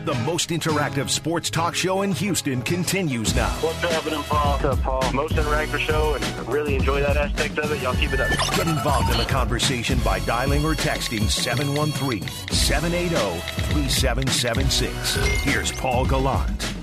The most interactive sports talk show in Houston continues now. What's happening, Paul? What's up, Paul? Most interactive show, and I really enjoy that aspect of it. Y'all keep it up. Get involved in the conversation by dialing or texting 713-780-3776. Here's Paul Gallant.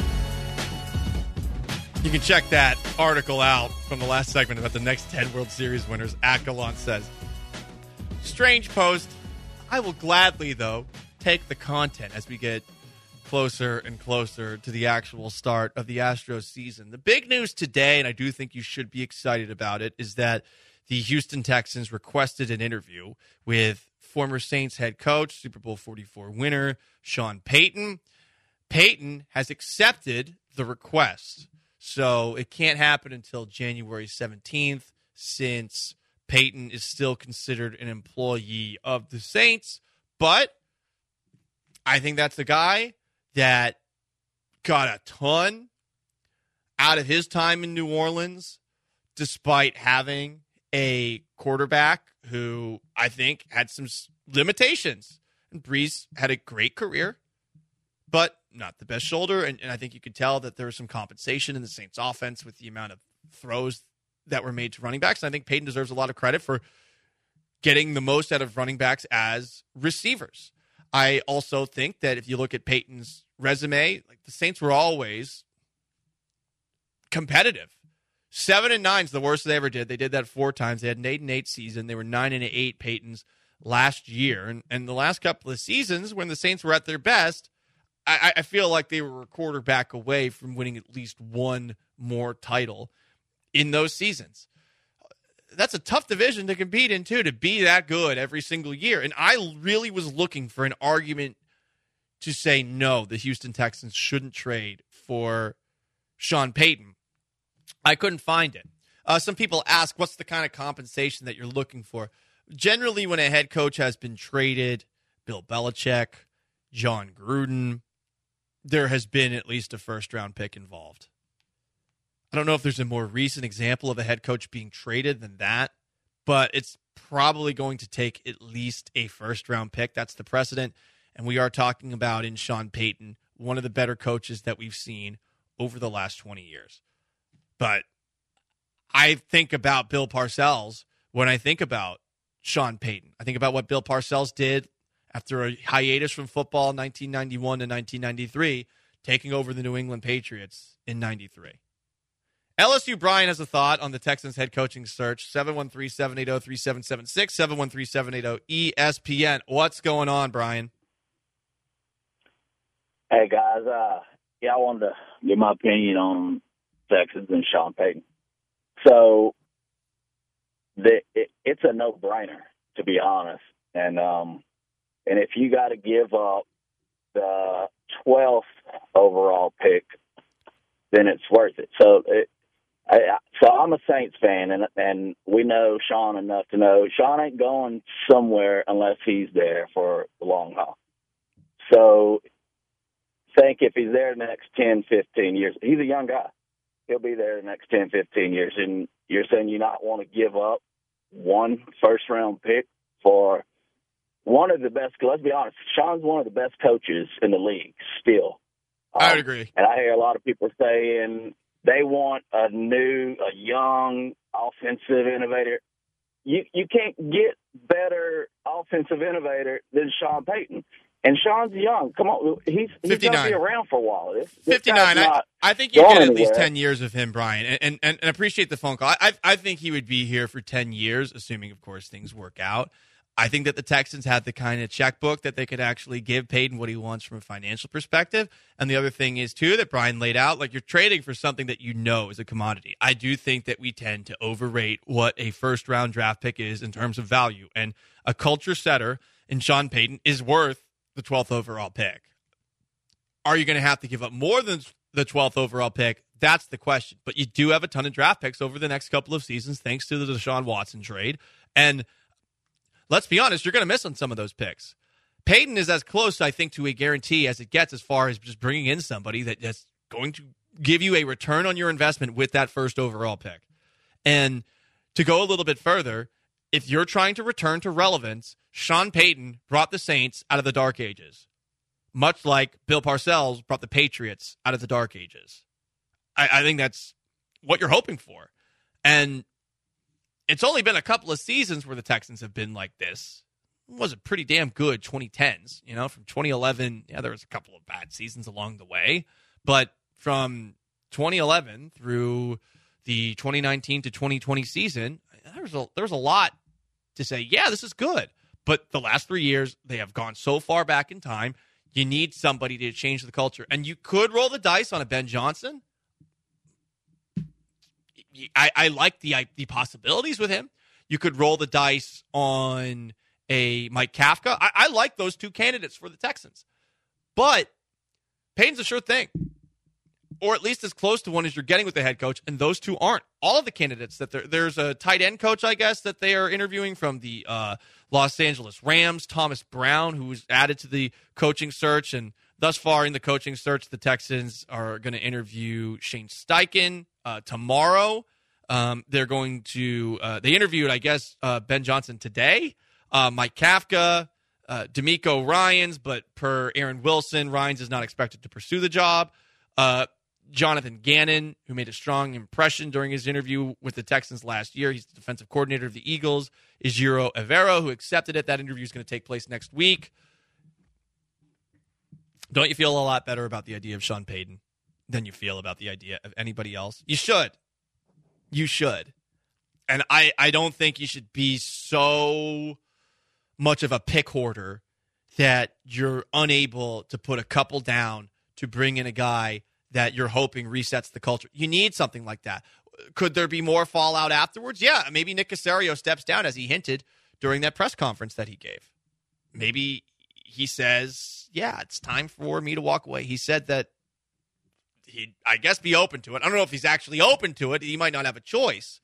You can check that article out from the last segment about the next 10 World Series winners. Gallant says, strange post. I will gladly, though, take the content as we get closer and closer to the actual start of the Astros season. The big news today, and I do think you should be excited about it, is that the Houston Texans requested an interview with former Saints head coach, Super Bowl 44 winner, Sean Payton. Payton has accepted the request, so it can't happen until January 17th since Payton is still considered an employee of the Saints. But I think that's a guy that got a ton out of his time in New Orleans, despite having a quarterback who I think had some limitations. And Brees had a great career, but not the best shoulder. And I think you could tell that there was some compensation in the Saints offense with the amount of throws that were made to running backs. And I think Payton deserves a lot of credit for getting the most out of running backs as receivers. I also think that if you look at Payton's resume, like the Saints were always competitive. 7-9 is the worst they ever did. They did that 4 times. They had an 8-8 season. They were 9-8 Payton's last year. And the last couple of seasons when the Saints were at their best, I feel like they were a quarterback away from winning at least one more title in those seasons. That's a tough division to compete in, too, to be that good every single year. And I really was looking for an argument to say, no, the Houston Texans shouldn't trade for Sean Payton. I couldn't find it. Some people ask, what's the kind of compensation that you're looking for? Generally, when a head coach has been traded, Bill Belichick, John Gruden, there has been at least a first-round pick involved. I don't know if there's a more recent example of a head coach being traded than that, but it's probably going to take at least a first-round pick. That's the precedent, and we are talking about in Sean Payton, one of the better coaches that we've seen over the last 20 years. But I think about Bill Parcells when I think about Sean Payton. I think about what Bill Parcells did after a hiatus from football in 1991 to 1993, taking over the New England Patriots in 93. LSU Brian has a thought on the Texans head coaching search. 713-780-3776, 713-780-ESPN. What's going on, Brian? Hey, guys. I wanted to give my opinion on Texans and Sean Payton. So it's a no-brainer, to be honest. And if you got to give up the 12th overall pick, then it's worth it. So I'm a Saints fan, and we know Sean enough to know Sean ain't going somewhere unless he's there for the long haul. So think if he's there the next 10, 15 years, he's a young guy. He'll be there the next 10, 15 years. And you're saying you not want to give up one first-round pick for one of the best, let's be honest, Sean's one of the best coaches in the league still. I would agree. And I hear a lot of people saying they want a young offensive innovator. You can't get better offensive innovator than Sean Payton. And Sean's young. Come on, he's going to be around for a while. This 59. I think you get at least 10 years of him, Brian, and appreciate the phone call. I think he would be here for 10 years, assuming, of course, things work out. I think that the Texans have the kind of checkbook that they could actually give Payton what he wants from a financial perspective. And the other thing is, too, that Brian laid out, like you're trading for something that you know is a commodity. I do think that we tend to overrate what a first-round draft pick is in terms of value. And a culture setter in Sean Payton is worth the 12th overall pick. Are you going to have to give up more than the 12th overall pick? That's the question. But you do have a ton of draft picks over the next couple of seasons thanks to the Deshaun Watson trade. And let's be honest, you're going to miss on some of those picks. Payton is as close, I think, to a guarantee as it gets as far as just bringing in somebody that is going to give you a return on your investment with that first overall pick. And to go a little bit further, if you're trying to return to relevance, Sean Payton brought the Saints out of the dark ages. much like Bill Parcells brought the Patriots out of the dark ages. I think that's what you're hoping for. And it's only been a couple of seasons where the Texans have been like this. It was a pretty damn good 2010s. From 2011, there was a couple of bad seasons along the way. But from 2011 through the 2019 to 2020 season, there was a lot to say, yeah, this is good. But the last 3 years, they have gone so far back in time. You need somebody to change the culture. And you could roll the dice on a Ben Johnson. I like the possibilities with him. You could roll the dice on a Mike Kafka. I like those two candidates for the Texans. But Payton's a sure thing. Or at least as close to one as you're getting with the head coach, and those two aren't. All of the candidates that there's a tight end coach, I guess, that they are interviewing from the Los Angeles Rams, Thomas Brown, who was added to the coaching search. And thus far in the coaching search, the Texans are going to interview Shane Steichen tomorrow. They're going to they interviewed, I guess, Ben Johnson today, Mike Kafka, D'Amico Ryans, but per Aaron Wilson, Ryans is not expected to pursue the job. Jonathan Gannon, who made a strong impression during his interview with the Texans last year. He's the defensive coordinator of the Eagles. Ejiro Evero, who accepted it. That interview is going to take place next week. Don't you feel a lot better about the idea of Sean Payton than you feel about the idea of anybody else? You should. You should. And I don't think you should be so much of a pick hoarder that you're unable to put a couple down to bring in a guy that you're hoping resets the culture. You need something like that. Could there be more fallout afterwards? Yeah, maybe Nick Caserio steps down, as he hinted during that press conference that he gave. Maybe he says, yeah, it's time for me to walk away. He said that he'd, I guess, be open to it. I don't know if he's actually open to it. He might not have a choice.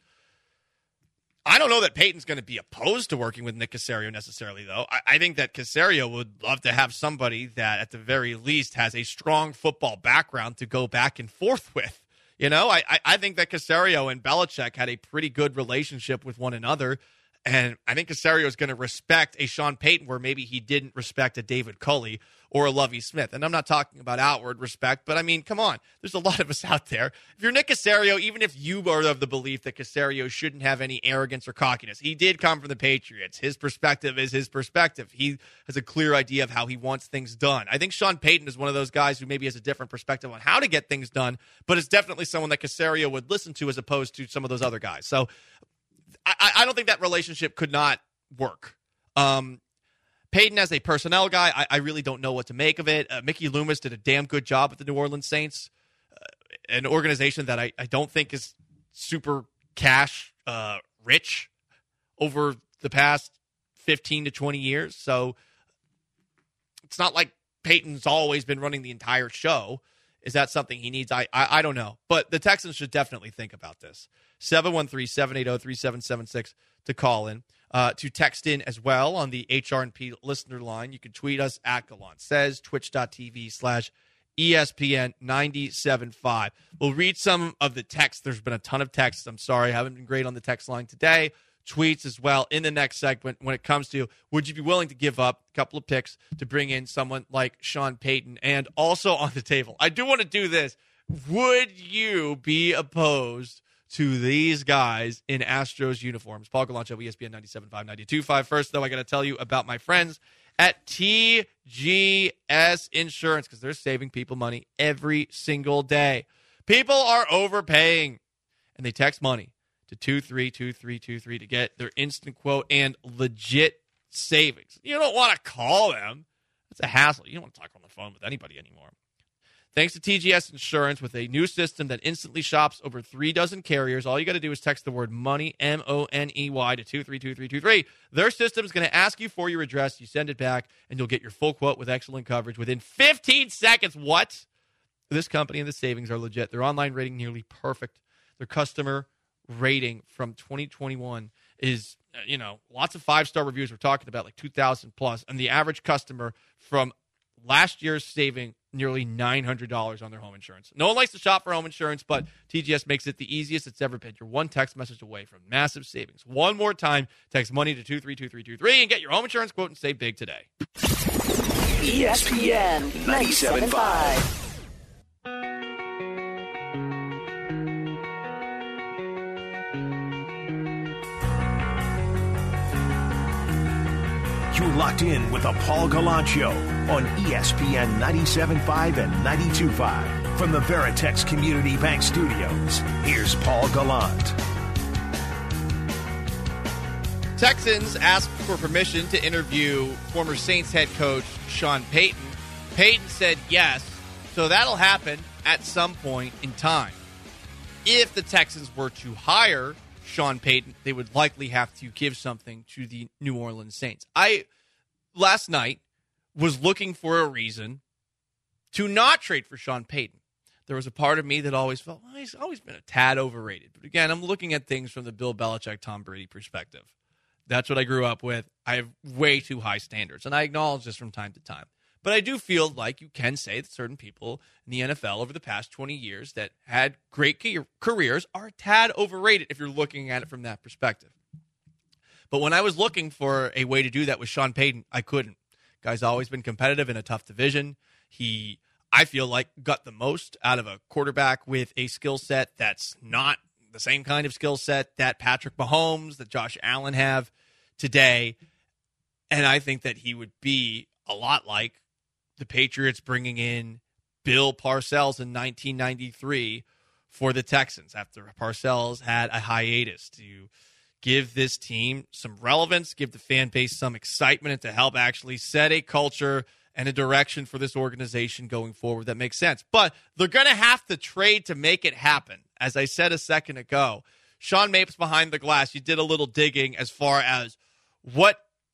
I don't know that Payton's going to be opposed to working with Nick Caserio necessarily, though. I think that Caserio would love to have somebody that, at the very least, has a strong football background to go back and forth with. I think that Caserio and Belichick had a pretty good relationship with one another, and I think Caserio is going to respect a Sean Payton where maybe he didn't respect a David Culley or a Lovie Smith. And I'm not talking about outward respect, but I mean, come on. There's a lot of us out there. If you're Nick Caserio, even if you are of the belief that Caserio shouldn't have any arrogance or cockiness, he did come from the Patriots. His perspective is his perspective. He has a clear idea of how he wants things done. I think Sean Payton is one of those guys who maybe has a different perspective on how to get things done, but it's definitely someone that Caserio would listen to as opposed to some of those other guys. So I don't think that relationship could not work. Payton as a personnel guy, I really don't know what to make of it. Mickey Loomis did a damn good job with the New Orleans Saints, an organization that I don't think is super cash rich over the past 15 to 20 years. So it's not like Payton's always been running the entire show. Is that something he needs? I don't know. But the Texans should definitely think about this. 713-780-3776 to call in. To text in as well on the HRNP listener line. You can tweet us at Gallant Says, twitch.tv/ESPN975. We'll read some of the texts. There's been a ton of texts. I'm sorry, I haven't been great on the text line today. Tweets as well in the next segment when it comes to, would you be willing to give up a couple of picks to bring in someone like Sean Payton? And also on the table, I do want to do this. Would you be opposed to these guys in Astros uniforms? Paul Galancho, ESPN 97.5, 92.5. First, though, I got to tell you about my friends at TGS Insurance, because they're saving people money every single day. People are overpaying, and they text money to 232323 to get their instant quote and legit savings. You don't want to call them. It's a hassle. You don't want to talk on the phone with anybody anymore. Thanks to TGS Insurance, with a new system that instantly shops over 3 dozen carriers, all you got to do is text the word MONEY, M-O-N-E-Y, to 232323. Their system is going to ask you for your address. You send it back, and you'll get your full quote with excellent coverage within 15 seconds. What? This company and the savings are legit. Their online rating nearly perfect. Their customer rating from 2021 is, lots of 5-star reviews. We're talking about like 2,000 plus. And the average customer from last year's saving nearly $900 on their home insurance. No one likes to shop for home insurance, but TGS makes it the easiest it's ever been. You're one text message away from massive savings. One more time, text MONEY to 232323 and get your home insurance quote and save big today. ESPN 97.5. You're locked in with the Paul Gallant Show on ESPN 97.5 and 92.5. From the Veritex Community Bank Studios, here's Paul Gallant. Texans asked for permission to interview former Saints head coach Sean Payton. Payton said yes, so that'll happen at some point in time. If the Texans were to hire Sean Payton, they would likely have to give something to the New Orleans Saints. I, last night, was looking for a reason to not trade for Sean Payton. There was a part of me that always felt, well, he's always been a tad overrated. But again, I'm looking at things from the Bill Belichick, Tom Brady perspective. That's what I grew up with. I have way too high standards, and I acknowledge this from time to time. But I do feel like you can say that certain people in the NFL over the past 20 years that had great careers are a tad overrated if you're looking at it from that perspective. But when I was looking for a way to do that with Sean Payton, I couldn't. Guy's always been competitive in a tough division. He, I feel like, got the most out of a quarterback with a skill set that's not the same kind of skill set that Patrick Mahomes, that Josh Allen have today. And I think that he would be a lot like the Patriots bringing in Bill Parcells in 1993 for the Texans after Parcells had a hiatus to give this team some relevance, give the fan base some excitement, and to help actually set a culture and a direction for this organization going forward that makes sense. But they're going to have to trade to make it happen. As I said a second ago, Sean Mapes behind the glass, you did a little digging as far as what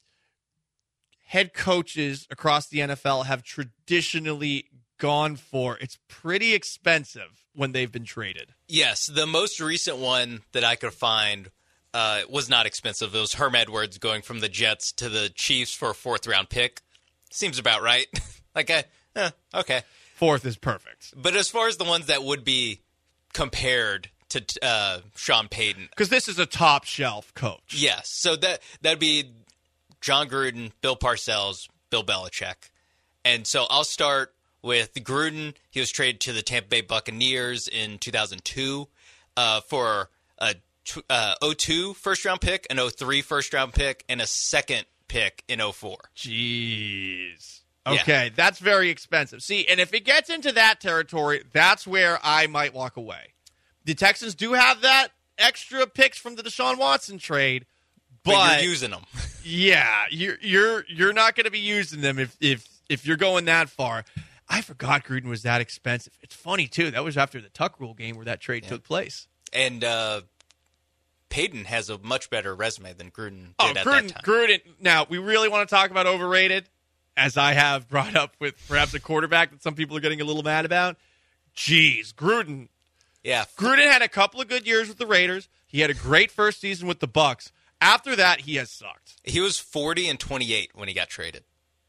head coaches across the NFL have traditionally gone for. It's pretty expensive when they've been traded. Yes, the most recent one that I could find was not expensive. It was Herm Edwards going from the Jets to the Chiefs for a 4th-round pick. Seems about right. Okay. 4th is perfect. But as far as the ones that would be compared to Sean Payton. Because this is a top-shelf coach. Yes, so that'd be John Gruden, Bill Parcells, Bill Belichick. And so I'll start with Gruden. He was traded to the Tampa Bay Buccaneers in 2002 for a 2002 first-round pick, an 2003 first-round pick, and a second pick in 2004. Jeez. Okay, that's very expensive. See, and if it gets into that territory, that's where I might walk away. The Texans do have that extra picks from the Deshaun Watson trade, but you're using them. Yeah, you're not going to be using them if you're going that far. I forgot Gruden was that expensive. It's funny too. That was after the Tuck Rule game where that trade took place. And Payton has a much better resume than Gruden did at that time. Gruden. Now, we really want to talk about overrated, as I have brought up with perhaps a quarterback that some people are getting a little mad about. Jeez, Gruden. Yeah. Gruden had a couple of good years with the Raiders. He had a great first season with the Bucs. After that, he has sucked. He was 40-28 when he got traded.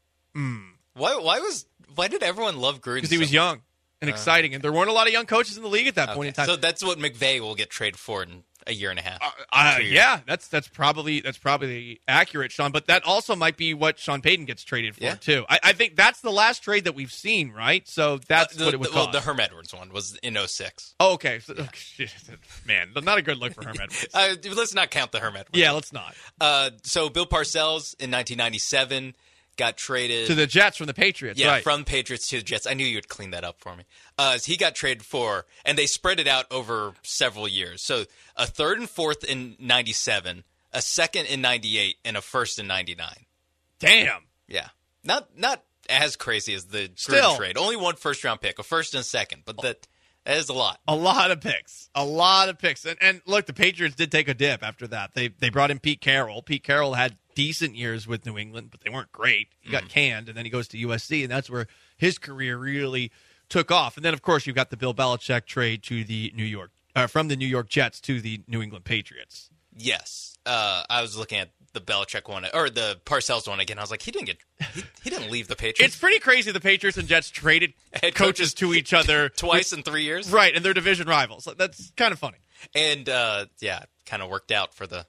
Why did everyone love Gruden? Because he was young and exciting, and there weren't a lot of young coaches in the league at that point in time. So that's what McVay will get traded for in a year and a half. Yeah, that's probably accurate, Sean. But that also might be what Sean Payton gets traded for too. I think that's the last trade that we've seen, right? So that's what it would cost. The Herm Edwards one was in 2006. Oh, okay. So, man, not a good look for Herm Edwards. Let's not count the Herm Edwards. Yeah, let's not. So Bill Parcells in 1997 got traded to the Jets from the Patriots. Yeah, right. From Patriots to the Jets. I knew you would clean that up for me. He got traded for, and they spread it out over several years. So a 3rd and 4th in 97, a 2nd in 98, and a 1st in 99. Damn. Yeah. Not as crazy as the Gruden trade. Only 1 first-round pick, a 1st and 2nd, but that is a lot. A lot of picks. A lot of picks. And look, the Patriots did take a dip after that. They brought in Pete Carroll. Pete Carroll had decent years with New England, but they weren't great. He got canned, and then he goes to USC, and that's where his career really took off. And then, of course, you've got the Bill Belichick trade to the from the New York Jets to the New England Patriots. Yes. I was looking at the Belichick one, or the Parcells one again. I was like, he didn't leave the Patriots. It's pretty crazy the Patriots and Jets traded coaches to each other twice in 3 years. Right, and they're division rivals. That's kind of funny. And, kind of worked out for the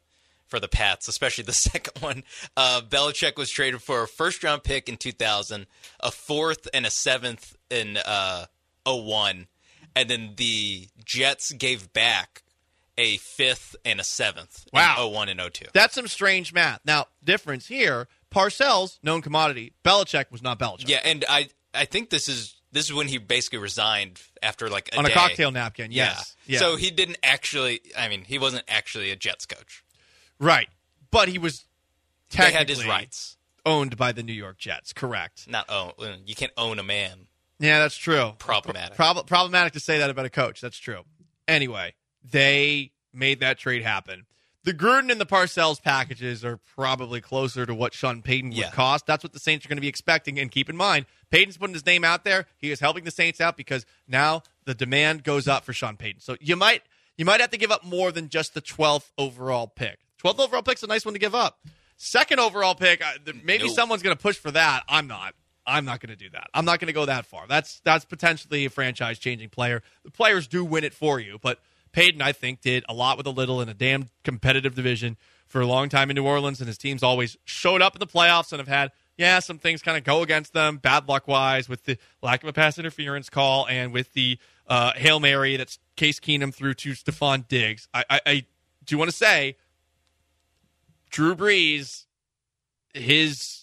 for the Pats, especially the second one. Belichick was traded for a first-round pick in 2000, a fourth and a seventh in 2001, and then the Jets gave back a fifth and a seventh in 2001 and 2002. That's some strange math. Now, difference here, Parcells, known commodity. Belichick was not Belichick. Yeah, and I think this is when he basically resigned after like on day. a cocktail napkin, yes. Yeah. So he didn't actually, he wasn't actually a Jets coach. Right. But he was technically they had his rights. Owned by the New York Jets, correct. Not own. You can't own a man. Yeah, that's true. Problematic. Problematic to say that about a coach. That's true. Anyway, they made that trade happen. The Gruden and the Parcells packages are probably closer to what Sean Payton would cost. That's what the Saints are going to be expecting. And keep in mind, Payton's putting his name out there. He is helping the Saints out because now the demand goes up for Sean Payton. So you might have to give up more than just the 12th overall pick. 12th overall pick's a nice one to give up. Second overall pick, maybe someone's going to push for that. I'm not going to do that. I'm not going to go that far. That's potentially a franchise-changing player. The players do win it for you, but Payton, I think, did a lot with a little in a damn competitive division for a long time in New Orleans, and his teams always showed up in the playoffs and have had, some things kind of go against them, bad luck-wise, with the lack of a pass interference call and with the Hail Mary that's Case Keenum threw to Stephon Diggs. I do want to say, Drew Brees, his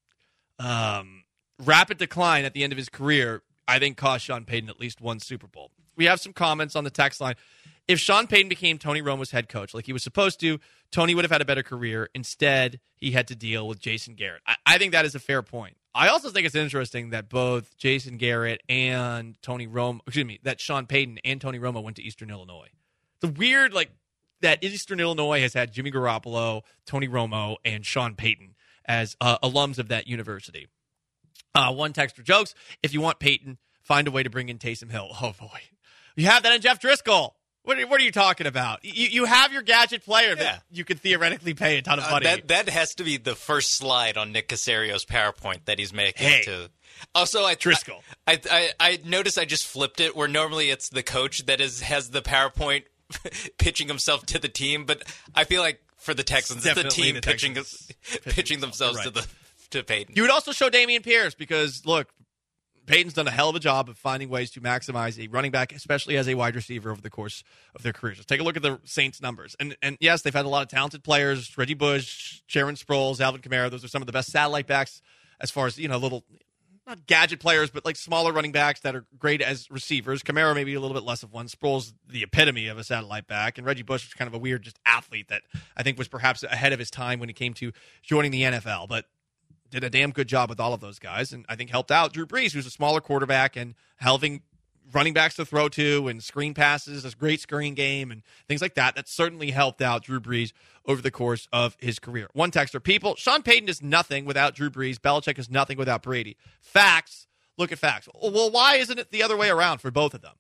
rapid decline at the end of his career, I think cost Sean Payton at least one Super Bowl. We have some comments on the text line. If Sean Payton became Tony Romo's head coach like he was supposed to, Tony would have had a better career. Instead, he had to deal with Jason Garrett. I think that is a fair point. I also think it's interesting that both Jason Garrett and that Sean Payton and Tony Romo went to Eastern Illinois. It's weird, that Eastern Illinois has had Jimmy Garoppolo, Tony Romo, and Sean Payton as alums of that university. One texter jokes, if you want Payton, find a way to bring in Taysom Hill. Oh, boy. You have that in Jeff Driscoll. What are you talking about? You have your gadget player that you could theoretically pay a ton of money. That has to be the first slide on Nick Casario's PowerPoint that he's making. Also, Driscoll. I noticed I just flipped it, where normally it's the coach that has the PowerPoint pitching himself to the team, but I feel like for the Texans, it's the team pitching themselves to Payton. You would also show Dameon Pierce because, look, Payton's done a hell of a job of finding ways to maximize a running back, especially as a wide receiver over the course of their careers. Let's take a look at the Saints' numbers. And yes, they've had a lot of talented players. Reggie Bush, Sharon Sproles, Alvin Kamara. Those are some of the best satellite backs as far as, little, not gadget players, but like smaller running backs that are great as receivers. Kamara maybe a little bit less of one. Sproles, the epitome of a satellite back. And Reggie Bush was kind of a weird just athlete that I think was perhaps ahead of his time when he came to joining the NFL. But did a damn good job with all of those guys, and I think helped out Drew Brees, who's a smaller quarterback, and having running backs to throw to and screen passes, a great screen game, and things like that. That certainly helped out Drew Brees over the course of his career. One texter, people, Sean Payton is nothing without Drew Brees. Belichick is nothing without Brady. Facts. Look at facts. Well, why isn't it the other way around for both of them?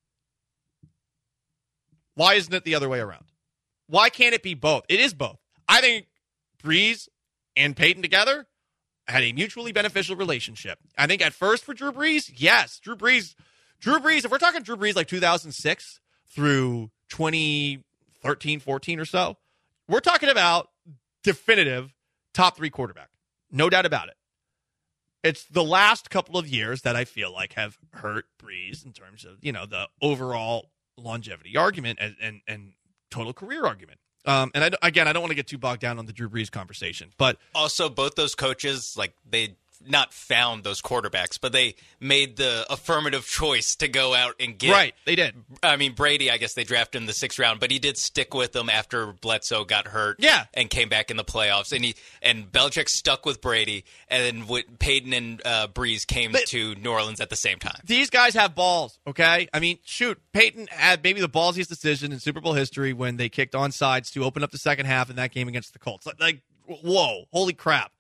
Why isn't it the other way around? Why can't it be both? It is both. I think Brees and Payton together had a mutually beneficial relationship. I think at first for Drew Brees, yes. Drew Brees, if we're talking Drew Brees like 2006 through 2013, 14 or so, we're talking about definitive top 3 quarterback. No doubt about it. It's the last couple of years that I feel like have hurt Brees in terms of, the overall longevity argument and total career argument. And I don't want to get too bogged down on the Drew Brees conversation, but also both those coaches, they not found those quarterbacks, but they made the affirmative choice to go out and get. Right, they did. I mean, Brady, I guess they drafted him in the 6th round, but he did stick with them after Bledsoe got hurt. And came back in the playoffs, and Belichick stuck with Brady, and then Payton and Brees came to New Orleans at the same time. These guys have balls, okay? I mean, shoot, Payton had maybe the ballsiest decision in Super Bowl history when they kicked onside to open up the second half in that game against the Colts. Like whoa, holy crap.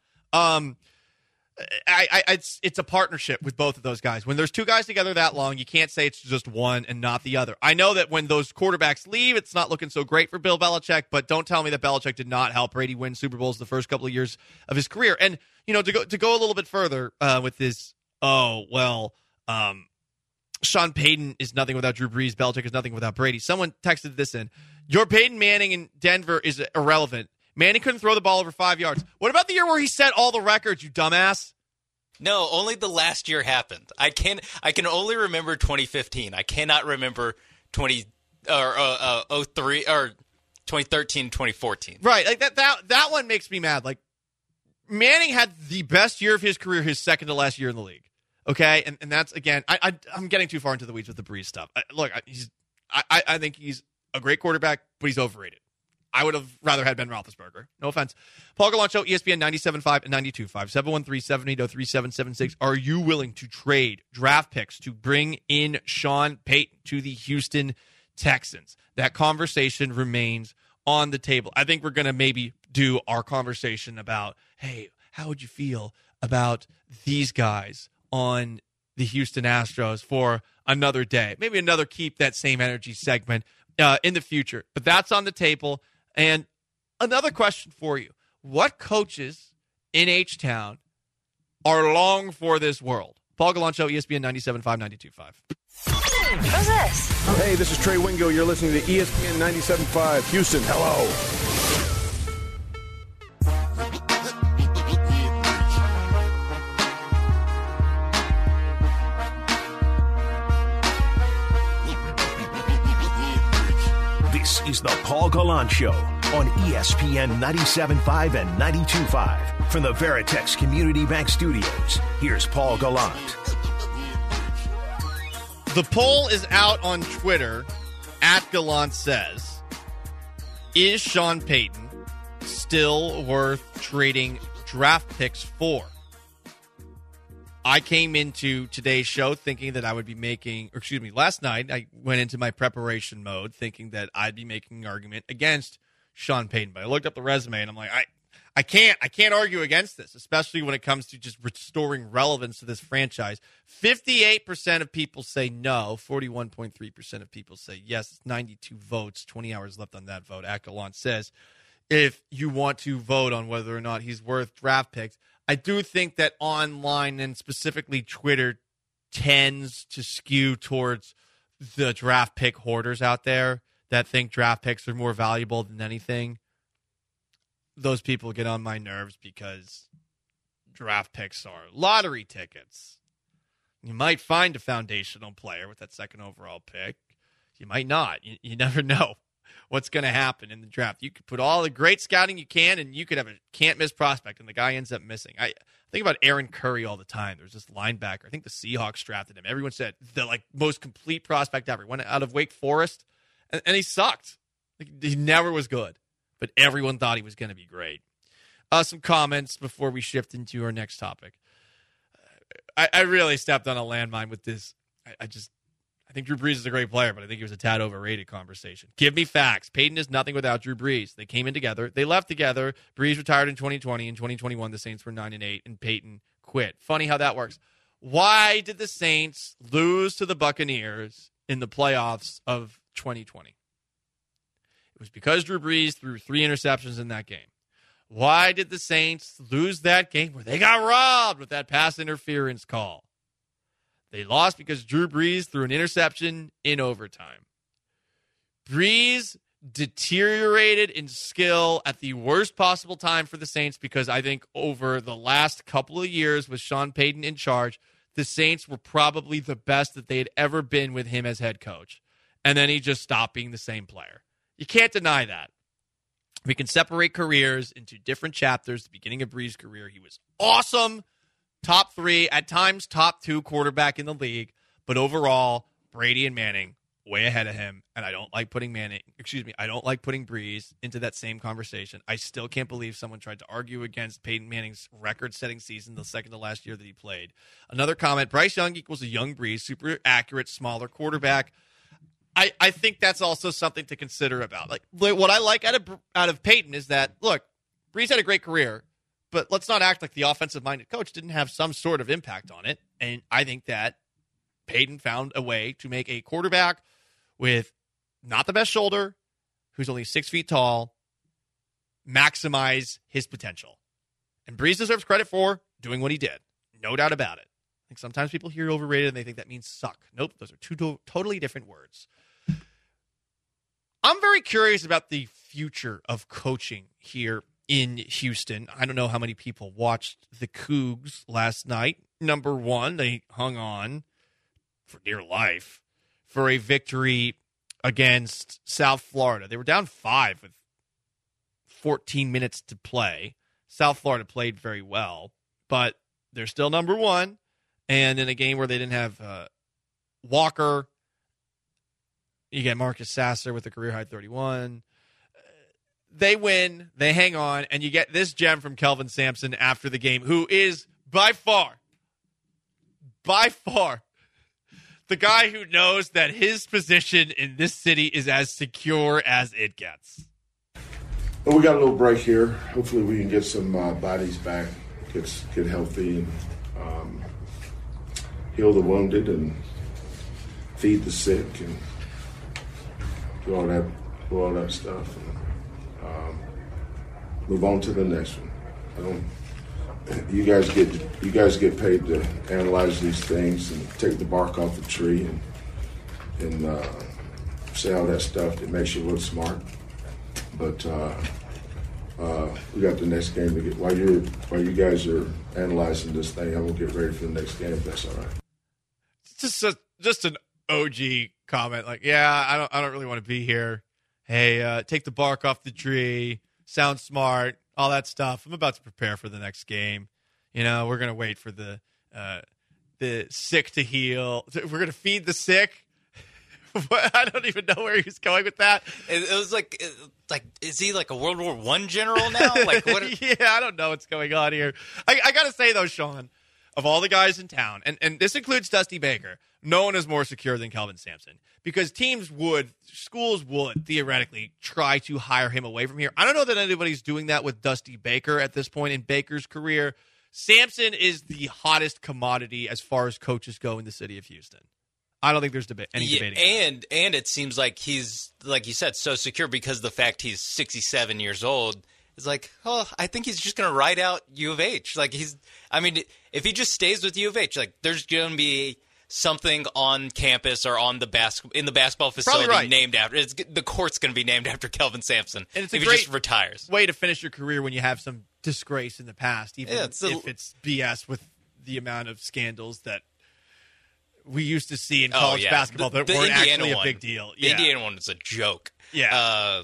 It's a partnership with both of those guys. When there's 2 guys together that long, you can't say it's just one and not the other. I know that when those quarterbacks leave, it's not looking so great for Bill Belichick, but don't tell me that Belichick did not help Brady win Super Bowls the first couple of years of his career. And, to go a little bit further with this, Sean Payton is nothing without Drew Brees. Belichick is nothing without Brady. Someone texted this in. Your Peyton Manning in Denver is irrelevant. Manning couldn't throw the ball over 5 yards. What about the year where he set all the records, you dumbass? No, only the last year happened. I can only remember 2015. I cannot remember 03 or 2013, 2014. Right, like that one makes me mad. Like, Manning had the best year of his career, his second to last year in the league. Okay, and that's, again, I'm getting too far into the weeds with the Brees stuff. I think he's a great quarterback, but he's overrated. I would have rather had Ben Roethlisberger. No offense. Paul Gallant Show, ESPN 97.5 and 92.5, 713-780-3776. Are you willing to trade draft picks to bring in Sean Payton to the Houston Texans? That conversation remains on the table. I think we're going to maybe do our conversation about, hey, how would you feel about these guys on the Houston Astros for another day? Maybe another Keep That Same Energy segment in the future. But that's on the table. And another question for you. What coaches in H-Town are long for this world? Paul Gallant Show, ESPN 97.5, 92.5. Who's this? Hey, this is Trey Wingo. You're listening to ESPN 97.5 Houston. Hello. This is the Paul Gallant Show on ESPN 97.5 and 92.5. From the Veritex Community Bank Studios, here's Paul Gallant. The poll is out on Twitter, @GallantSays. Is Sean Payton still worth trading draft picks for? I came into today's show thinking that I would be last night I went into my preparation mode thinking that I'd be making an argument against Sean Payton. But I looked up the resume and I'm like, I can't argue against this, especially when it comes to just restoring relevance to this franchise. 58% of people say no. 41.3% of people say yes. 92 votes, 20 hours left on that vote. @Gallant says, if you want to vote on whether or not he's worth draft picks, I do think that online and specifically Twitter tends to skew towards the draft pick hoarders out there that think draft picks are more valuable than anything. Those people get on my nerves because draft picks are lottery tickets. You might find a foundational player with that second overall pick. You might not. You never know what's going to happen in the draft. You could put all the great scouting you can, and you could have a can't-miss prospect, and the guy ends up missing. I think about Aaron Curry all the time. There's this linebacker. I think the Seahawks drafted him. Everyone said the most complete prospect ever. He went out of Wake Forest, and he sucked. He never was good, but everyone thought he was going to be great. Some comments before we shift into our next topic. I really stepped on a landmine with this. I think Drew Brees is a great player, but I think he was a tad overrated conversation. Give me facts. Peyton is nothing without Drew Brees. They came in together. They left together. Brees retired in 2020. In 2021, the Saints were 9-8, and Peyton quit. Funny how that works. Why did the Saints lose to the Buccaneers in the playoffs of 2020? It was because Drew Brees threw 3 interceptions in that game. Why did the Saints lose that game where they got robbed with that pass interference call? They lost because Drew Brees threw an interception in overtime. Brees deteriorated in skill at the worst possible time for the Saints because I think over the last couple of years with Sean Payton in charge, the Saints were probably the best that they had ever been with him as head coach. And then he just stopped being the same player. You can't deny that. We can separate careers into different chapters. The beginning of Brees' career, he was awesome. Top 3, at times top 2 quarterback in the league. But overall, Brady and Manning way ahead of him. And I don't like putting Brees into that same conversation. I still can't believe someone tried to argue against Peyton Manning's record-setting season the second to last year that he played. Another comment, Bryce Young equals a young Brees, super accurate, smaller quarterback. I think that's also something to consider about. Like what I like out of Peyton is that, look, Brees had a great career, but let's not act like the offensive-minded coach didn't have some sort of impact on it. And I think that Peyton found a way to make a quarterback with not the best shoulder, who's only 6 feet tall, maximize his potential. And Brees deserves credit for doing what he did. No doubt about it. I think sometimes people hear overrated and they think that means suck. Nope, those are two totally different words. I'm very curious about the future of coaching here in Houston. I don't know how many people watched the Cougs last night. Number one, they hung on for dear life for a victory against South Florida. They were down 5 with 14 minutes to play. South Florida played very well, but they're still number one. And in a game where they didn't have Walker, you get Marcus Sasser with a career-high 31. They win, they hang on, and you get this gem from Kelvin Sampson after the game, who is by far, the guy who knows that his position in this city is as secure as it gets. Well, we got a little break here. Hopefully we can get some bodies back, get healthy, and heal the wounded and feed the sick and do all that stuff. And, move on to the next one. You guys get paid to analyze these things and take the bark off the tree and say all that stuff that makes you look smart. But we got the next game to get. While you guys are analyzing this thing, I'm gonna get ready for the next game. If that's all right. Just an OG comment. Like, yeah, I don't really want to be here. Hey, take the bark off the tree. Sound smart. All that stuff. I'm about to prepare for the next game. You know, we're gonna wait for the sick to heal. We're gonna feed the sick. I don't even know where he was going with that. It was like, is he like a World War I general now? Like, what? Yeah, I don't know what's going on here. I got to say, though, Sean, of all the guys in town, and this includes Dusty Baker, no one is more secure than Kelvin Sampson, because schools would theoretically try to hire him away from here. I don't know that anybody's doing that with Dusty Baker at this point in Baker's career. Sampson is the hottest commodity as far as coaches go in the city of Houston. I don't think there's any debating. And it seems like he's, like you said, so secure because of the fact he's 67 years old. It's like, I think he's just going to ride out U of H. Like if he just stays with U of H, like there's going to be something on campus or on in the basketball facility named after. The court's going to be named after Kelvin Sampson. And it's if he just retires. Way to finish your career when you have some disgrace in the past, even if it's BS with the amount of scandals that we used to see in college basketball that weren't actually a big deal. The Indiana one was a joke. Yeah.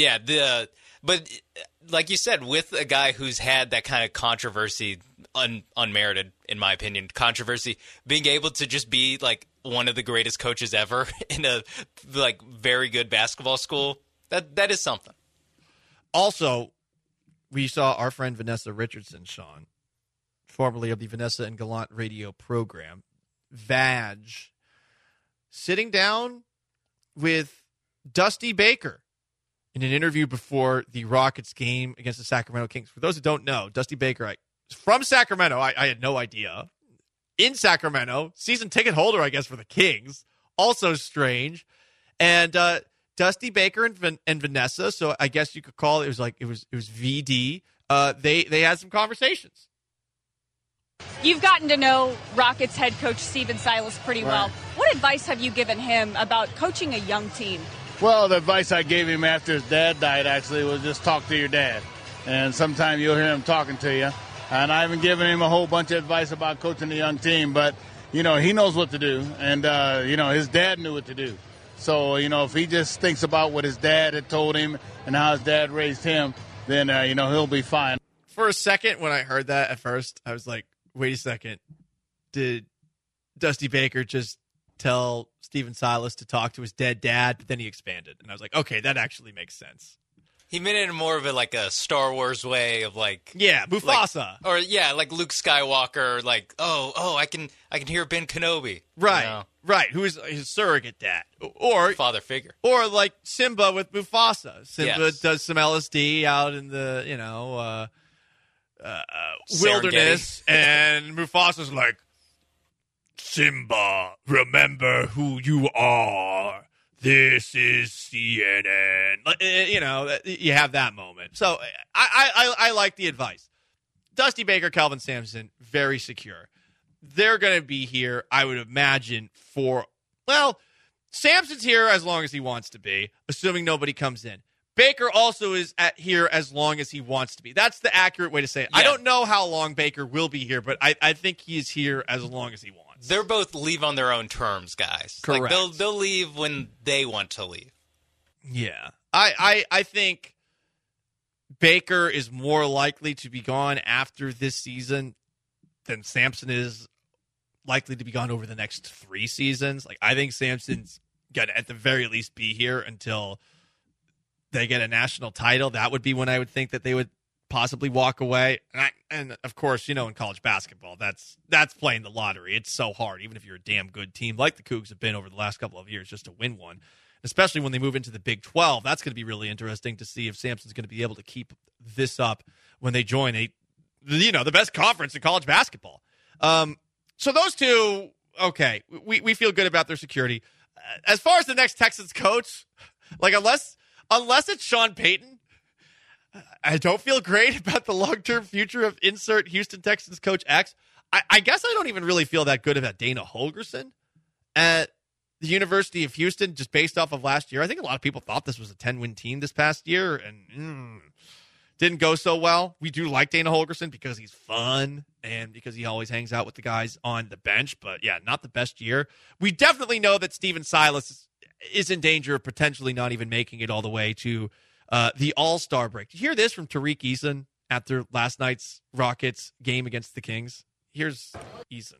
But like you said, with a guy who's had that kind of controversy, unmerited, in my opinion, controversy, being able to just be like one of the greatest coaches ever in a like very good basketball school, that is something. Also, we saw our friend Vanessa Richardson, Sean, formerly of the Vanessa and Gallant radio program, Vag, sitting down with Dusty Baker in an interview before the Rockets game against the Sacramento Kings. For those who don't know, Dusty Baker, from Sacramento, I had no idea. In Sacramento, season ticket holder, I guess, for the Kings. Also strange. And Dusty Baker and Vanessa, so I guess you could call it was VD. They had some conversations. You've gotten to know Rockets head coach Stephen Silas pretty well. What advice have you given him about coaching a young team? Well, the advice I gave him after his dad died, actually, was just talk to your dad. And sometime you'll hear him talking to you. And I haven't given him a whole bunch of advice about coaching a young team, but, he knows what to do. And, his dad knew what to do. So, if he just thinks about what his dad had told him and how his dad raised him, then, he'll be fine. For a second, when I heard that at first, I was like, wait a second. Did Dusty Baker just tell Stephen Silas to talk to his dead dad? But then he expanded. And I was like, okay, that actually makes sense. He made it in more of a Star Wars way of Mufasa. Like Luke Skywalker, I can hear Ben Kenobi. Right. Right. Who is his surrogate dad. Or father figure. Or like Simba with Mufasa. Simba does some LSD out in the, wilderness, and Mufasa's like, Simba, remember who you are. This is CNN. You have that moment. So I like the advice. Dusty Baker, Kelvin Sampson, very secure. They're going to be here, I would imagine, Sampson's here as long as he wants to be, assuming nobody comes in. Baker also is here as long as he wants to be. That's the accurate way to say it. Yeah. I don't know how long Baker will be here, but I think he is here as long as he wants. They're both leave on their own terms, guys. Correct. Like they'll leave when they want to leave. Yeah. I think Baker is more likely to be gone after this season than Sampson is likely to be gone over the next 3 seasons. Like, I think Sampson's got to at the very least be here until they get a national title. That would be when I would think that they would possibly walk away. And of course, in college basketball, that's playing the lottery. It's so hard, even if you're a damn good team like the Cougs have been over the last couple of years, just to win one. Especially when they move into the Big 12. That's going to be really interesting to see if Sampson's going to be able to keep this up when they join the best conference in college basketball. So those two, okay, we feel good about their security. As far as the next Texans coach, like unless it's Sean Payton, I don't feel great about the long-term future of insert Houston Texans coach X. I guess I don't even really feel that good about Dana Holgorsen at the University of Houston, just based off of last year. I think a lot of people thought this was a 10-win team this past year, and didn't go so well. We do like Dana Holgorsen because he's fun and because he always hangs out with the guys on the bench, but yeah, not the best year. We definitely know that Steven Silas is in danger of potentially not even making it all the way to the All-Star break. Did you hear this from Tariq Eason after last night's Rockets game against the Kings? Here's Eason.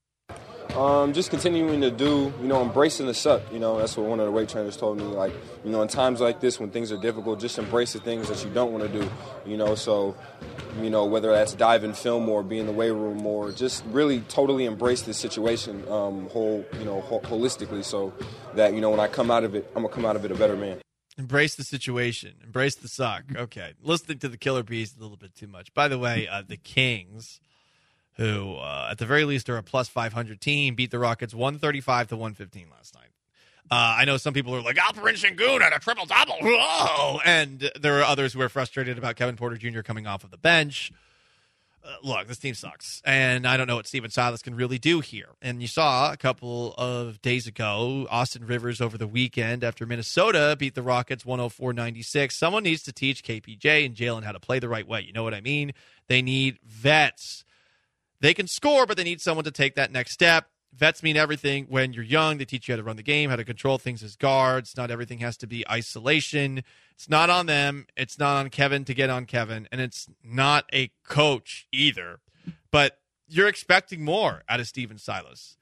Just continuing to do, embracing the suck. That's what one of the weight trainers told me. Like, in times like this when things are difficult, just embrace the things that you don't want to do. So, whether that's dive in film or be in the weight room or just really totally embrace this situation holistically so that, when I come out of it, I'm going to come out of it a better man. Embrace the situation. Embrace the suck. Okay. Listening to the Killer Bees a little bit too much. By the way, the Kings, who at the very least are a plus 500 team, beat the Rockets 135-115 last night. I know some people are like, Alperen Sengun had a triple-double. Whoa! And there are others who are frustrated about Kevin Porter Jr. coming off of the bench. Look, this team sucks, and I don't know what Steven Silas can really do here. And you saw a couple of days ago, Austin Rivers over the weekend after Minnesota beat the Rockets 104-96. Someone needs to teach KPJ and Jalen how to play the right way. You know what I mean? They need vets. They can score, but they need someone to take that next step. Vets mean everything when you're young. They teach you how to run the game, how to control things as guards. Not everything has to be isolation. It's not on them. It's not on Kevin to get on Kevin. And it's not a coach either. But you're expecting more out of Steven Silas.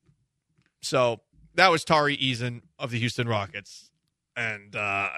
So that was Tari Eason of the Houston Rockets. And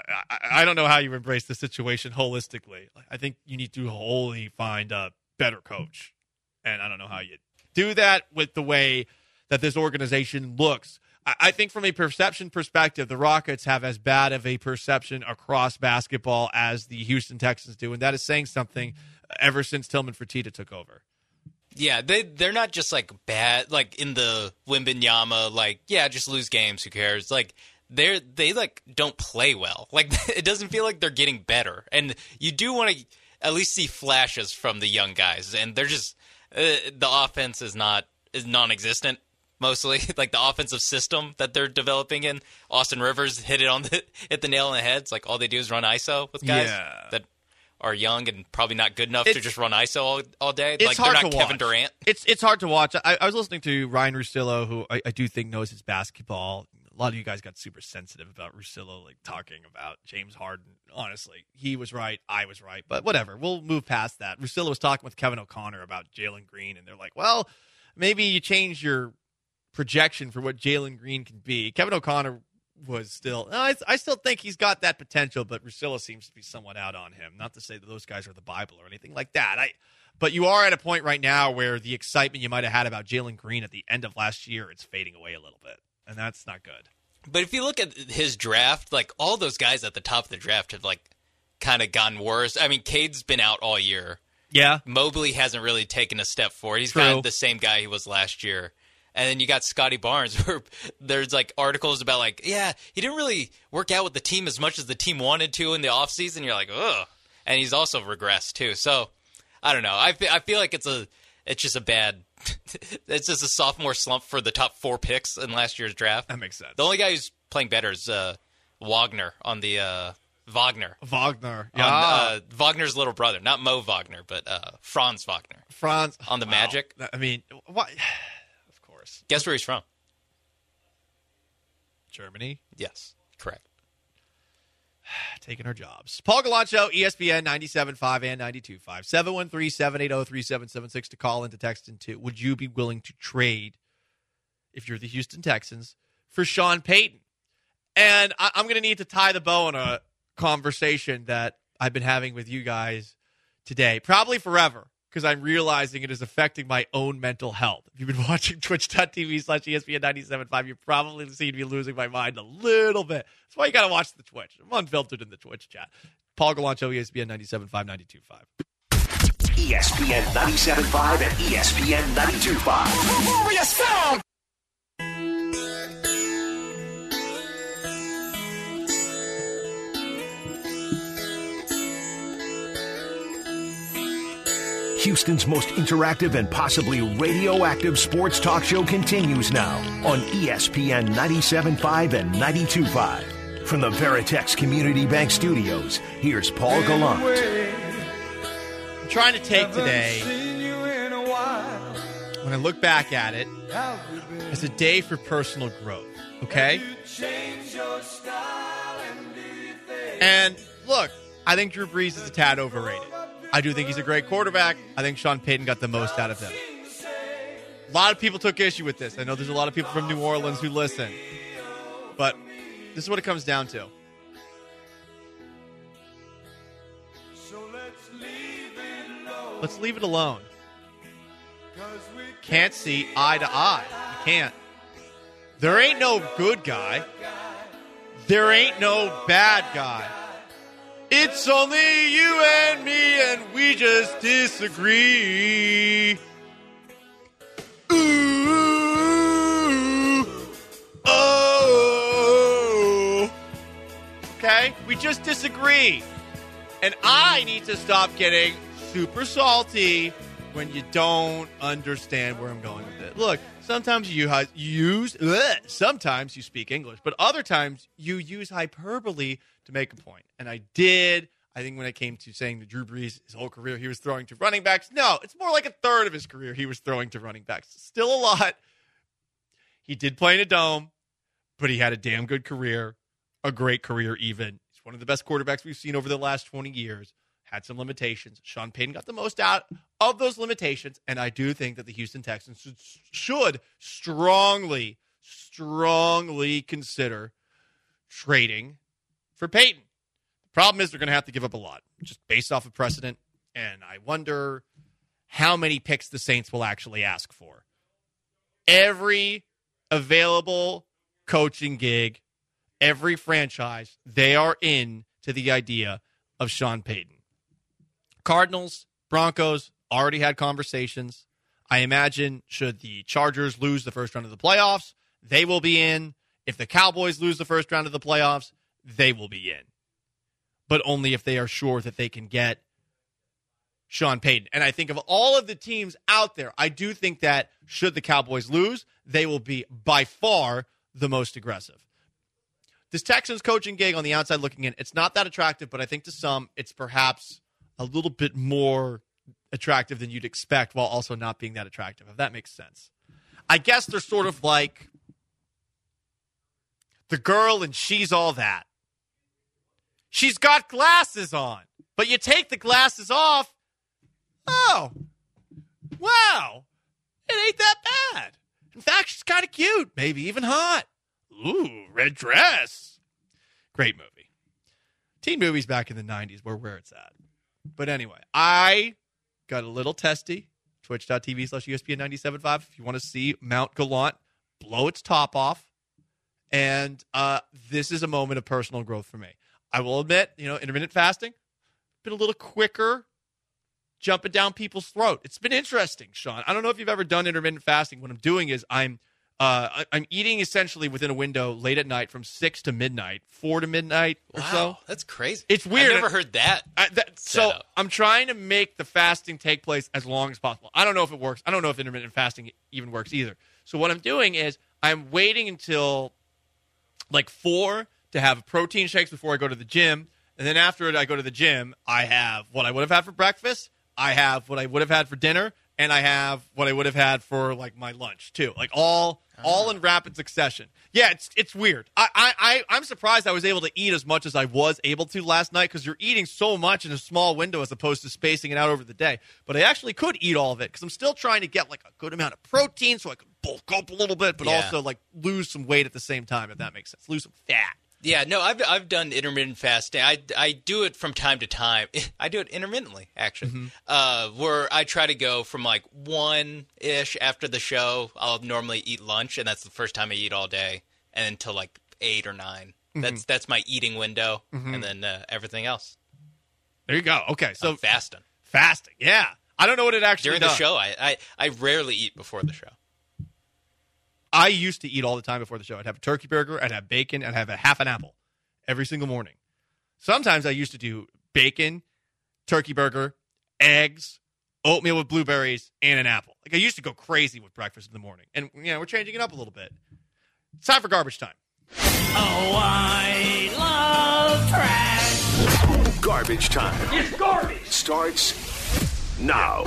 I don't know how you embrace the situation holistically. I think you need to wholly find a better coach. And I don't know how you do that with the way that this organization looks. I think from a perception perspective, the Rockets have as bad of a perception across basketball as the Houston Texans do, and that is saying something ever since Tillman Fertitta took over. Yeah, they're not just like bad, like in the Wembanyama, like, yeah, just lose games, who cares? Like they like don't play well. Like it doesn't feel like they're getting better. And you do want to at least see flashes from the young guys, and they're just the offense is non-existent. Mostly, like the offensive system that they're developing in. Austin Rivers hit the nail on the head. It's like all they do is run ISO with guys that are young and probably not good enough to just run ISO all day. Like they're not Kevin Durant. It's hard to watch. I was listening to Ryan Russillo, who I do think knows his basketball. A lot of you guys got super sensitive about Russillo, like talking about James Harden. Honestly, he was right, I was right, but whatever. We'll move past that. Russillo was talking with Kevin O'Connor about Jalen Green, and they're like, well, maybe you change your projection for what Jalen Green can be. Kevin O'Connor was still, I still think he's got that potential, but Russillo seems to be somewhat out on him. Not to say that those guys are the Bible or anything like that. But you are at a point right now where the excitement you might have had about Jalen Green at the end of last year, it's fading away a little bit, and that's not good. But if you look at his draft, like all those guys at the top of the draft have like kind of gotten worse. I mean, Cade's been out all year. Yeah. Mobley hasn't really taken a step forward. He's kind of the same guy he was last year. And then you got Scotty Barnes, where there's like articles about like, yeah, he didn't really work out with the team as much as the team wanted to in the offseason. You're like, ugh. And he's also regressed too. So I don't know. I feel like it's just a bad. It's just a sophomore slump for the top 4 picks in last year's draft. That makes sense. The only guy who's playing better is Wagner on the Wagner. Yeah. Wagner's little brother. Not Mo Wagner, but Franz Wagner. On the Magic. I mean, what? Of course. Guess where he's from? Germany. Yes, correct. Taking our jobs. Paul Gallant Show, ESPN 97.5 and 92.5. 713-780-3776 to call and to text into. Would you be willing to trade, if you're the Houston Texans, for Sean Payton? And I'm going to need to tie the bow on a conversation that I've been having with you guys today, probably forever, because I'm realizing it is affecting my own mental health. If you've been watching twitch.tv/ESPN 97.5, you've probably seen me losing my mind a little bit. That's why you got to watch the Twitch. I'm unfiltered in the Twitch chat. Paul Gallant Show, ESPN 97.5, 92.5. ESPN 97.5 and ESPN 92.5. Warriors sound! Houston's most interactive and possibly radioactive sports talk show continues now on ESPN 97.5 and 92.5. From the Veritex Community Bank Studios, here's Paul Gallant. I'm trying to take today, when I look back at it, as a day for personal growth, okay? And look, I think Drew Brees is a tad overrated. I do think he's a great quarterback. I think Sean Payton got the most out of him. A lot of people took issue with this. I know there's a lot of people from New Orleans who listen. But this is what it comes down to. Let's leave it alone. Can't see eye to eye. You can't. There ain't no good guy. There ain't no bad guy. It's only you and me, and we just disagree. Ooh, oh. Okay? We just disagree. And I need to stop getting super salty when you don't understand where I'm going with it. Look, sometimes sometimes you speak English, but other times you use hyperbole to make a point. And I did. I think when it came to saying that Drew Brees, his whole career, he was throwing to running backs. No, it's more like a third of his career he was throwing to running backs. Still a lot. He did play in a dome, but he had a damn good career, a great career even. He's one of the best quarterbacks we've seen over the last 20 years. Had some limitations. Sean Payton got the most out of those limitations, and I do think that the Houston Texans should strongly consider trading for Payton. The problem is they're going to have to give up a lot, just based off of precedent, and I wonder how many picks the Saints will actually ask for. Every available coaching gig, every franchise, they are in to the idea of Sean Payton. Cardinals, Broncos already had conversations. I imagine should the Chargers lose the first round of the playoffs, they will be in. If the Cowboys lose the first round of the playoffs, they will be in. But only if they are sure that they can get Sean Payton. And I think of all of the teams out there, I do think that should the Cowboys lose, they will be by far the most aggressive. This Texans coaching gig on the outside looking in, it's not that attractive, but I think to some it's perhaps a little bit more attractive than you'd expect while also not being that attractive, if that makes sense. I guess they're sort of like the girl and She's All That. She's got glasses on, but you take the glasses off. Oh, wow. It ain't that bad. In fact, she's kind of cute, maybe even hot. Ooh, red dress. Great movie. Teen movies back in the 90s were where it's at. But anyway, I got a little testy. Twitch.tv/ESPN 97.5 if you want to see Mount Gallant blow its top off. And this is a moment of personal growth for me. I will admit, intermittent fasting, been a little quicker jumping down people's throat. It's been interesting, Sean. I don't know if you've ever done intermittent fasting. What I'm doing is I'm eating essentially within a window late at night from 6 to midnight, 4 to midnight or so. Wow, that's crazy. It's weird. I've never heard that. So I'm trying to make the fasting take place as long as possible. I don't know if it works. I don't know if intermittent fasting even works either. So what I'm doing is I'm waiting until like 4 to have protein shakes before I go to the gym. And then after it, I go to the gym. I have what I would have had for breakfast. I have what I would have had for dinner. And I have what I would have had for, like, my lunch, too. Like, all in rapid succession. Yeah, it's weird. I'm surprised I was able to eat as much as I was able to last night because you're eating so much in a small window as opposed to spacing it out over the day. But I actually could eat all of it because I'm still trying to get, like, a good amount of protein so I can bulk up a little bit, but also, like, lose some weight at the same time, if that makes sense. Lose some fat. Yeah, no, I've done intermittent fasting. I do it from time to time. I do it intermittently, actually, where I try to go from like 1-ish after the show. I'll normally eat lunch, and that's the first time I eat all day, and until like 8 or 9. That's my eating window, and then everything else. There you go. Okay, so fasting. Fasting, yeah. I don't know what it actually does. During the show, I rarely eat before the show. I used to eat all the time before the show. I'd have a turkey burger, I'd have bacon, I'd have a half an apple every single morning. Sometimes I used to do bacon, turkey burger, eggs, oatmeal with blueberries, and an apple. Like, I used to go crazy with breakfast in the morning. And, we're changing it up a little bit. It's time for garbage time. Oh, I love trash. Garbage time. It's garbage. Starts now.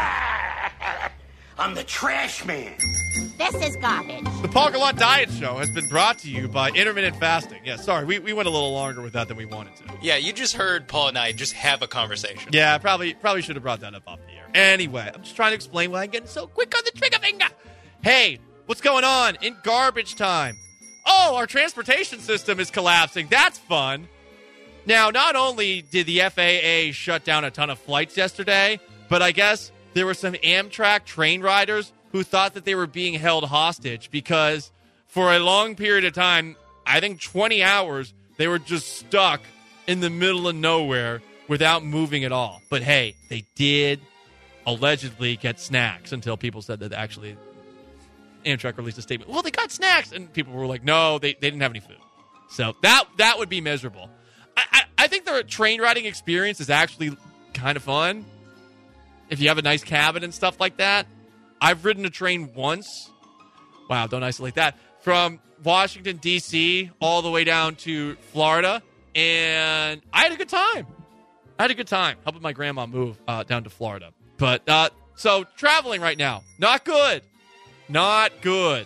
I'm the trash man. This is garbage. The Paul Gallant Diet Show has been brought to you by intermittent fasting. Yeah, sorry, we went a little longer with that than we wanted to. Yeah, you just heard Paul and I just have a conversation. Yeah, probably should have brought that up off the air. Anyway, I'm just trying to explain why I'm getting so quick on the trigger finger. Hey, what's going on in garbage time? Oh, our transportation system is collapsing. That's fun. Now, not only did the FAA shut down a ton of flights yesterday, but I guess there were some Amtrak train riders who thought that they were being held hostage because for a long period of time, I think 20 hours, they were just stuck in the middle of nowhere without moving at all. But hey, they did allegedly get snacks until people said that actually Amtrak released a statement. Well, they got snacks. And people were like, no, they didn't have any food. So that would be miserable. I think the train riding experience is actually kind of fun. If you have a nice cabin and stuff like that. I've ridden a train once. Wow, don't isolate that. From Washington, D.C. all the way down to Florida. And I had a good time. Helping my grandma move down to Florida. But, so traveling right now, not good. Not good.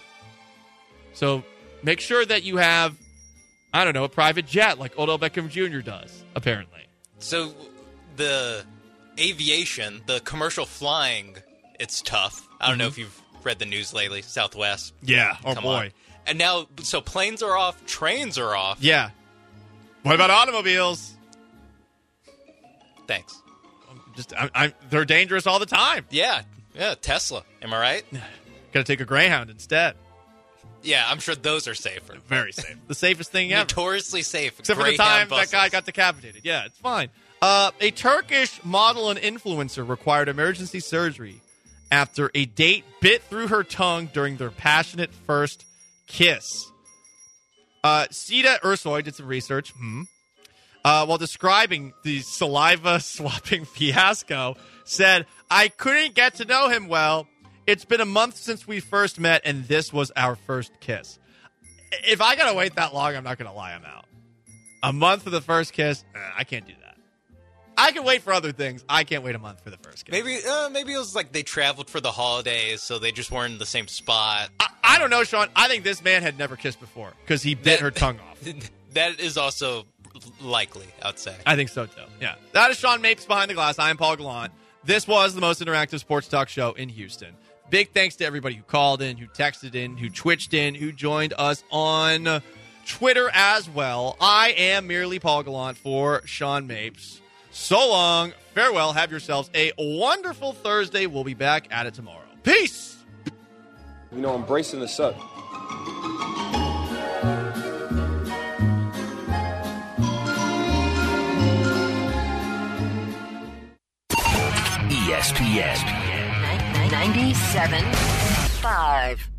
So make sure that you have, I don't know, a private jet like Odell Beckham Jr. does, apparently. So the aviation, the commercial flying, it's tough. I don't know if you've read the news lately. Southwest. Yeah. Oh, boy. On. And now, so planes are off, trains are off. Yeah. What about automobiles? Thanks. They're dangerous all the time. Yeah. Tesla. Am I right? Got to take a Greyhound instead. Yeah, I'm sure those are safer. Very safe. The safest thing ever. Notoriously safe. Except for the time that guy got decapitated. Yeah, it's fine. A Turkish model and influencer required emergency surgery after a date bit through her tongue during their passionate first kiss. Sita Ersoy did some research. While describing the saliva-swapping fiasco, said, I couldn't get to know him well. It's been a month since we first met, and this was our first kiss. If I got to wait that long, I'm not going to lie, I'm out. A month for the first kiss? I can't do that. I can wait for other things. I can't wait a month for the first kiss. Maybe it was like they traveled for the holidays, so they just weren't in the same spot. I don't know, Sean. I think this man had never kissed before because he bit her tongue off. That is also likely, I'd say. I think so, too. Yeah. That is Sean Mapes Behind the Glass. I am Paul Gallant. This was the most interactive sports talk show in Houston. Big thanks to everybody who called in, who texted in, who twitched in, who joined us on Twitter as well. I am merely Paul Gallant for Sean Mapes. So long. Farewell. Have yourselves a wonderful Thursday. We'll be back at it tomorrow. Peace. Embracing the suck. ESPN 97.5.